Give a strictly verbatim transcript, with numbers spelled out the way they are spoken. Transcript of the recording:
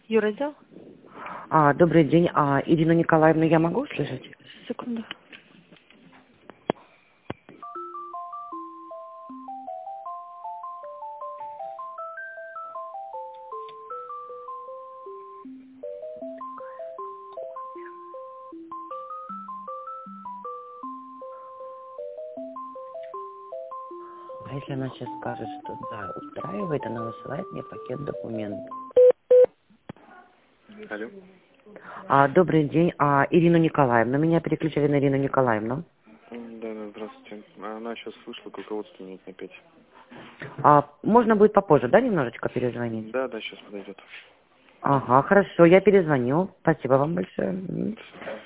Юротдел? А, добрый день. А, Ирину Николаевну я могу услышать? Секунду. А если она сейчас скажет, что да, устраивает, она высылает мне пакет документов. Алло. А, добрый день. А, Ирину Николаевну. Меня переключили на Ирину Николаевну. М, Да, да, здравствуйте. Она сейчас вышла к руководству минут на пять. А, можно будет попозже, да, немножечко перезвонить? Да, да, сейчас подойдет. Ага, хорошо, я перезвоню. Спасибо вам большое. М. До свидания.